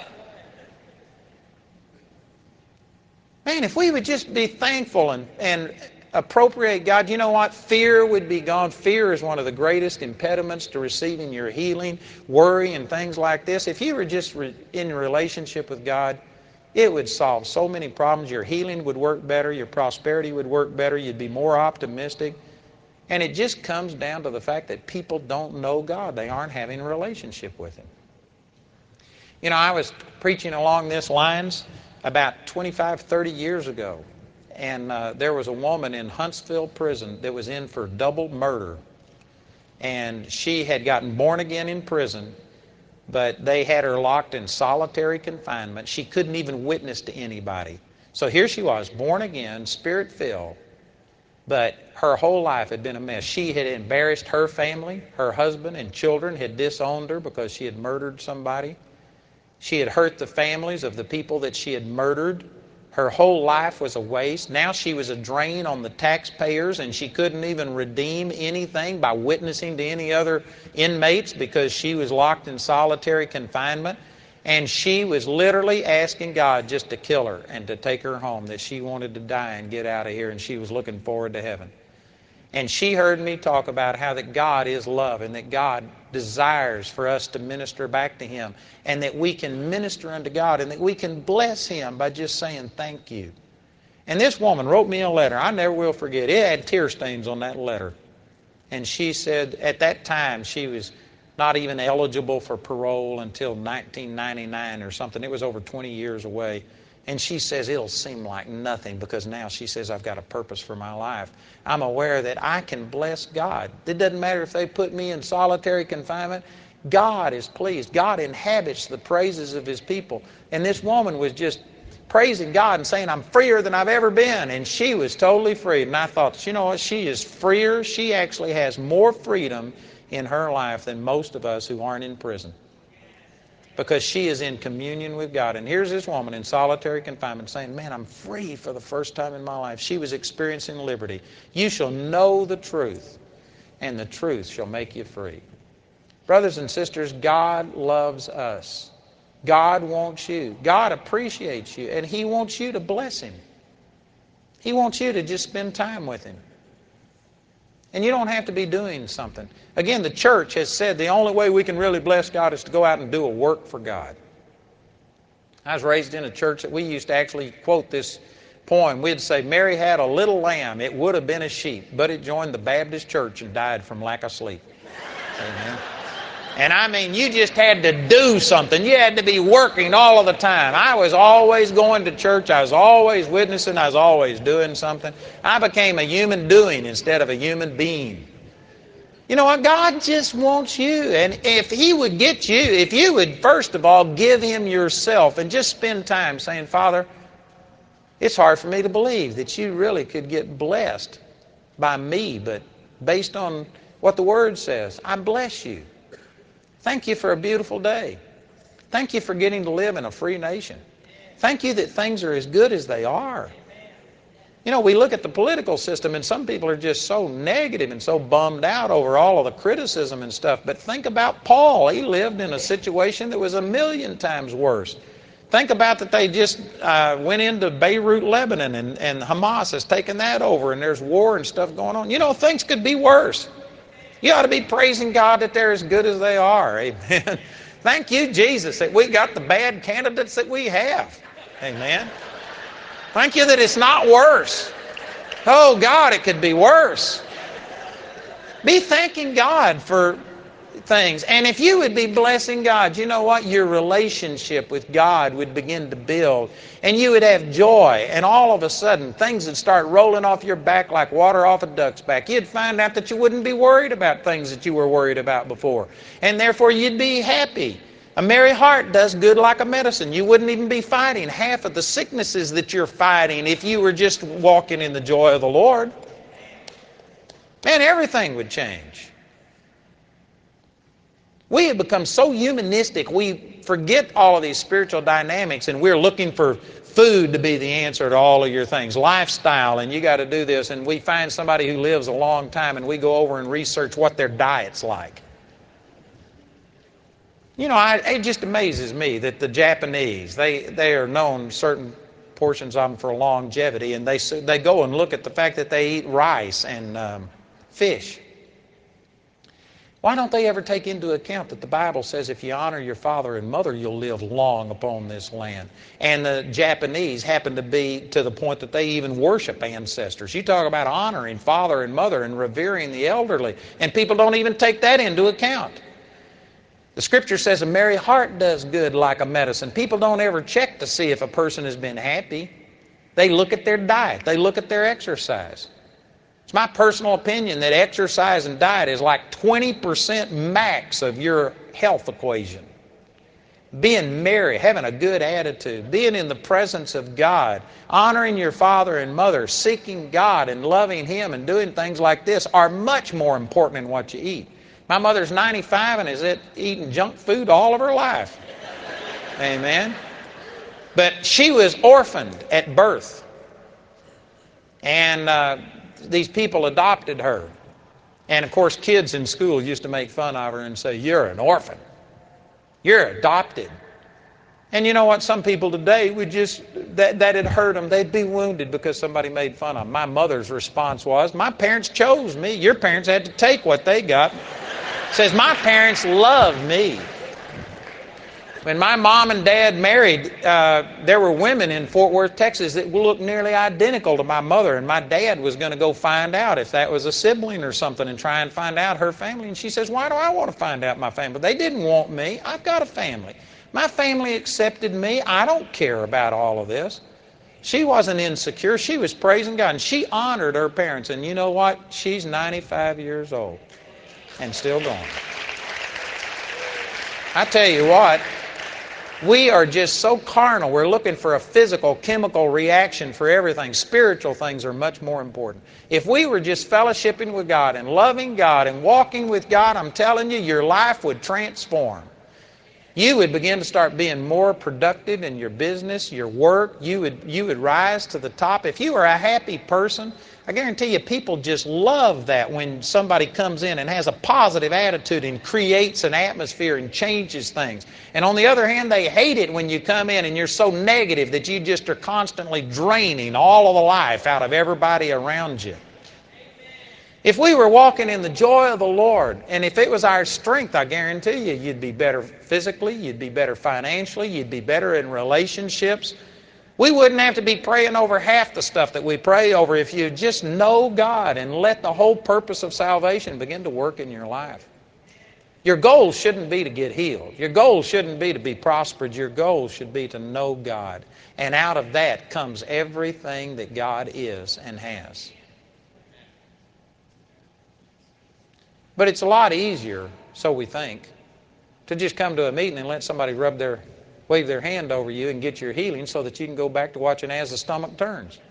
Man, if we would just be thankful and, and appropriate God, you know what? Fear would be gone. Fear is one of the greatest impediments to receiving your healing, worry and things like this. If you were just re- in a relationship with God, it would solve so many problems. Your healing would work better. Your prosperity would work better. You'd be more optimistic. And it just comes down to the fact that people don't know God. They aren't having a relationship with Him. You know, I was preaching along this lines about twenty-five, thirty years ago. And uh, there was a woman in Huntsville prison that was in for double murder. And she had gotten born again in prison, but they had her locked in solitary confinement. She couldn't even witness to anybody. So here she was, born again, Spirit-filled, but her whole life had been a mess. She had embarrassed her family. Her husband and children had disowned her because she had murdered somebody. She had hurt the families of the people that she had murdered. Her whole life was a waste. Now she was a drain on the taxpayers, and she couldn't even redeem anything by witnessing to any other inmates because she was locked in solitary confinement. And she was literally asking God just to kill her and to take her home, that she wanted to die and get out of here, and she was looking forward to heaven. And she heard me talk about how that God is love and that God desires for us to minister back to Him, and that we can minister unto God and that we can bless Him by just saying thank you. And this woman wrote me a letter. I never will forget. It had tear stains on that letter. And she said at that time she was not even eligible for parole until nineteen ninety-nine or something. It was over twenty years away. And she says, it'll seem like nothing because now she says, I've got a purpose for my life. I'm aware that I can bless God. It doesn't matter if they put me in solitary confinement. God is pleased. God inhabits the praises of His people. And this woman was just praising God and saying, I'm freer than I've ever been. And she was totally free. And I thought, you know what? She is freer. She actually has more freedom in her life than most of us who aren't in prison. because she is in communion with God. And here's this woman in solitary confinement saying, man, I'm free for the first time in my life. She was experiencing liberty. You shall know the truth, and the truth shall make you free. Brothers and sisters, God loves us. God wants you. God appreciates you, and He wants you to bless Him. He wants you to just spend time with Him. And you don't have to be doing something. Again, the church has said the only way we can really bless God is to go out and do a work for God. I was raised in a church that we used to actually quote this poem. We'd say, Mary had a little lamb, it would have been a sheep, but it joined the Baptist church and died from lack of sleep. Amen. And I mean, you just had to do something. You had to be working all of the time. I was always going to church. I was always witnessing. I was always doing something. I became a human doing instead of a human being. You know what? God just wants you. And if He would get you, if you would first of all give Him yourself and just spend time saying, Father, it's hard for me to believe that you really could get blessed by me, but based on what the Word says, I bless you. Thank you for a beautiful day. Thank you for getting to live in a free nation. Thank you that things are as good as they are. You know, we look at the political system and some people are just so negative and so bummed out over all of the criticism and stuff. But think about Paul. He lived in a situation that was a million times worse. Think about that they just uh, went into Beirut, Lebanon, and, and Hamas has taken that over, and there's war and stuff going on. You know, things could be worse. You ought to be praising God that they're as good as they are. Amen. Thank you, Jesus, that we got the bad candidates that we have. Amen. Thank you that it's not worse. Oh, God, it could be worse. Be thanking God for things. And if you would be blessing God, you know what? Your relationship with God would begin to build. And you would have joy. And all of a sudden, things would start rolling off your back like water off a duck's back. You'd find out that you wouldn't be worried about things that you were worried about before. And therefore, you'd be happy. A merry heart does good like a medicine. You wouldn't even be fighting half of the sicknesses that you're fighting if you were just walking in the joy of the Lord. Man, everything would change. We have become so humanistic, we forget all of these spiritual dynamics, and we're looking for food to be the answer to all of your things. Lifestyle, and you got to do this, and we find somebody who lives a long time, and we go over and research what their diet's like. You know, I, it just amazes me that the Japanese, they, they are known, certain portions of them, for longevity, and they, they go and look at the fact that they eat rice and um, fish. Why don't they ever take into account that the Bible says if you honor your father and mother, you'll live long upon this land? And the Japanese happen to be to the point that they even worship ancestors. You talk about honoring father and mother and revering the elderly, and people don't even take that into account. The Scripture says a merry heart does good like a medicine. People don't ever check to see if a person has been happy. They look at their diet. They look at their exercise. It's my personal opinion that exercise and diet is like twenty percent max of your health equation. Being merry, having a good attitude, being in the presence of God, honoring your father and mother, seeking God and loving Him and doing things like this are much more important than what you eat. My mother's ninety-five and is eating junk food all of her life. Amen. But she was orphaned at birth. And uh, these people adopted her. And of course, kids in school used to make fun of her and say, "You're an orphan. You're adopted." And you know what? Some people today would just, that, that had hurt them. They'd be wounded because somebody made fun of them. My mother's response was, "My parents chose me. Your parents had to take what they got." Says, "My parents loved me." When my mom and dad married, uh, there were women in Fort Worth, Texas that looked nearly identical to my mother, and my dad was going to go find out if that was a sibling or something and try and find out her family. And she says, "Why do I want to find out my family? They didn't want me. I've got a family. My family accepted me. I don't care about all of this." She wasn't insecure. She was praising God, and she honored her parents. And you know what? She's ninety-five years old and still going. I tell you what, we are just so carnal. We're looking for a physical, chemical reaction for everything. Spiritual things are much more important. If we were just fellowshipping with God and loving God and walking with God, I'm telling you, your life would transform. You would begin to start being more productive in your business, your work. You would, you would rise to the top. If you are a happy person, I guarantee you people just love that when somebody comes in and has a positive attitude and creates an atmosphere and changes things. And on the other hand, they hate it when you come in and you're so negative that you just are constantly draining all of the life out of everybody around you. If we were walking in the joy of the Lord, and if it was our strength, I guarantee you, you'd be better physically, you'd be better financially, you'd be better in relationships. We wouldn't have to be praying over half the stuff that we pray over if you just know God and let the whole purpose of salvation begin to work in your life. Your goal shouldn't be to get healed. Your goal shouldn't be to be prospered. Your goal should be to know God. And out of that comes everything that God is and has. But it's a lot easier, so we think, to just come to a meeting and let somebody rub their, wave their hand over you and get your healing so that you can go back to watching As the Stomach Turns.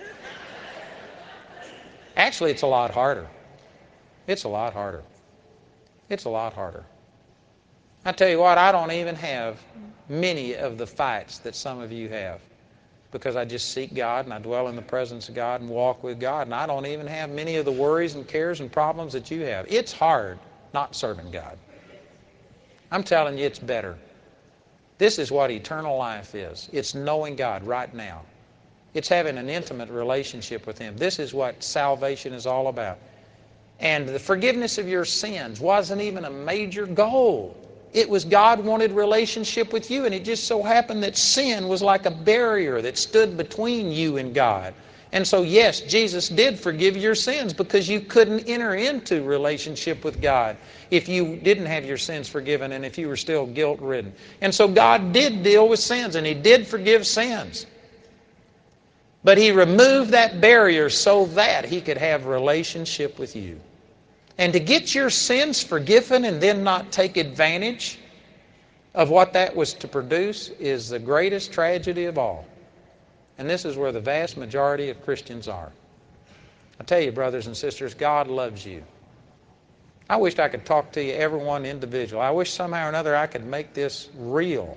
Actually, it's a lot harder. It's a lot harder. It's a lot harder. I tell you what, I don't even have many of the fights that some of you have, because I just seek God and I dwell in the presence of God and walk with God, and I don't even have many of the worries and cares and problems that you have. It's hard not serving God. I'm telling you, it's better. This is what eternal life is. It's knowing God right now. It's having an intimate relationship with Him. This is what salvation is all about. And the forgiveness of your sins wasn't even a major goal. It was God wanted relationship with you, and it just so happened that sin was like a barrier that stood between you and God. And so, yes, Jesus did forgive your sins because you couldn't enter into relationship with God if you didn't have your sins forgiven and if you were still guilt-ridden. And so God did deal with sins, and He did forgive sins. But He removed that barrier so that He could have relationship with you. And to get your sins forgiven and then not take advantage of what that was to produce is the greatest tragedy of all. And this is where the vast majority of Christians are. I tell you, brothers and sisters, God loves you. I wish I could talk to you, everyone individual. I wish somehow or another I could make this real.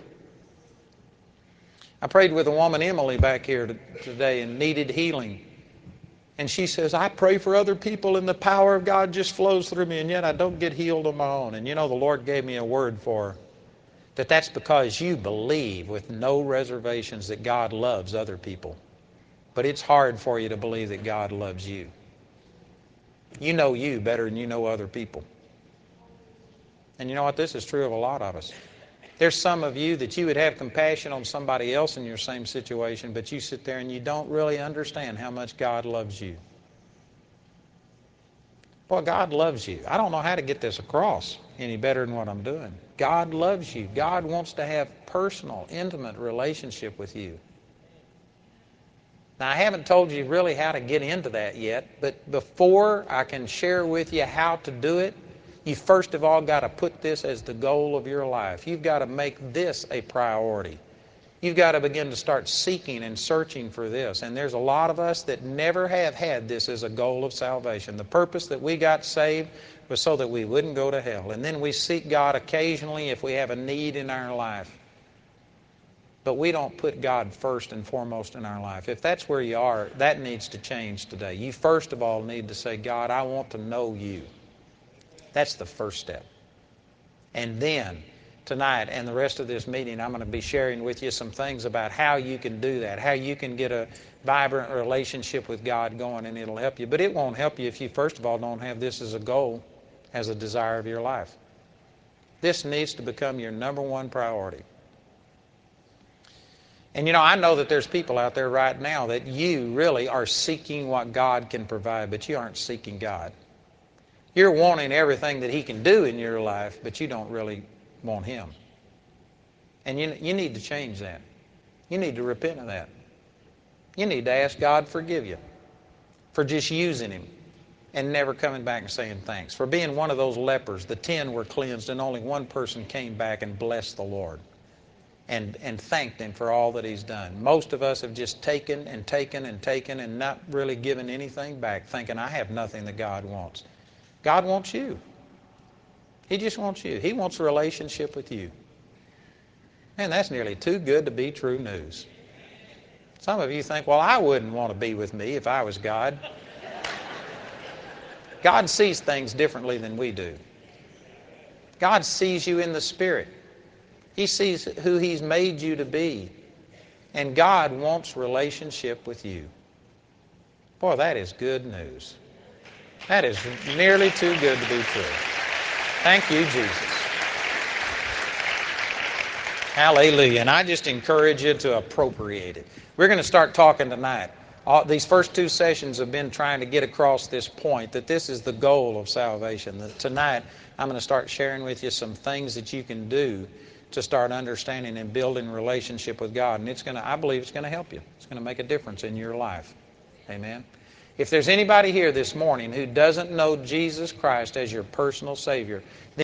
I prayed with a woman, Emily, back here today and needed healing. And she says, I pray for other people and the power of God just flows through me, and yet I don't get healed on my own. And you know, the Lord gave me a word for her, that that's because you believe with no reservations that God loves other people. But it's hard for you to believe that God loves you. You know you better than you know other people. And you know what? This is true of a lot of us. There's some of you that you would have compassion on somebody else in your same situation, but you sit there and you don't really understand how much God loves you. Boy, God loves you. I don't know how to get this across any better than what I'm doing. God loves you. God wants to have personal, intimate relationship with you. Now, I haven't told you really how to get into that yet, but before I can share with you how to do it, you first of all got to put this as the goal of your life. You've got to make this a priority. You've got to begin to start seeking and searching for this. And there's a lot of us that never have had this as a goal of salvation. The purpose that we got saved was so that we wouldn't go to hell. And then we seek God occasionally if we have a need in our life. But we don't put God first and foremost in our life. If that's where you are, that needs to change today. You first of all need to say, God, I want to know you. That's the first step. And then tonight and the rest of this meeting, I'm going to be sharing with you some things about how you can do that, how you can get a vibrant relationship with God going, and it'll help you. But it won't help you if you, first of all, don't have this as a goal, as a desire of your life. This needs to become your number one priority. And you know, I know that there's people out there right now that you really are seeking what God can provide, but you aren't seeking God. You're wanting everything that He can do in your life, but you don't really want Him. And you, you need to change that. You need to repent of that. You need to ask God to forgive you for just using Him and never coming back and saying thanks. For being one of those lepers, the ten were cleansed and only one person came back and blessed the Lord and, and thanked Him for all that He's done. Most of us have just taken and taken and taken and not really given anything back, thinking, I have nothing that God wants. God wants you. He just wants you. He wants a relationship with you. Man, that's nearly too good to be true news. Some of you think, well, I wouldn't want to be with me if I was God. God sees things differently than we do. God sees you in the Spirit. He sees who He's made you to be. And God wants relationship with you. Boy, that is good news. That is nearly too good to be true. Thank you, Jesus. Hallelujah. And I just encourage you to appropriate it. We're going to start talking tonight. All, these first two sessions have been trying to get across this point, that this is the goal of salvation. That tonight I'm going to start sharing with you some things that you can do to start understanding and building a relationship with God. And it's going to, I believe it's going to help you. It's going to make a difference in your life. Amen. If there's anybody here this morning who doesn't know Jesus Christ as your personal Savior,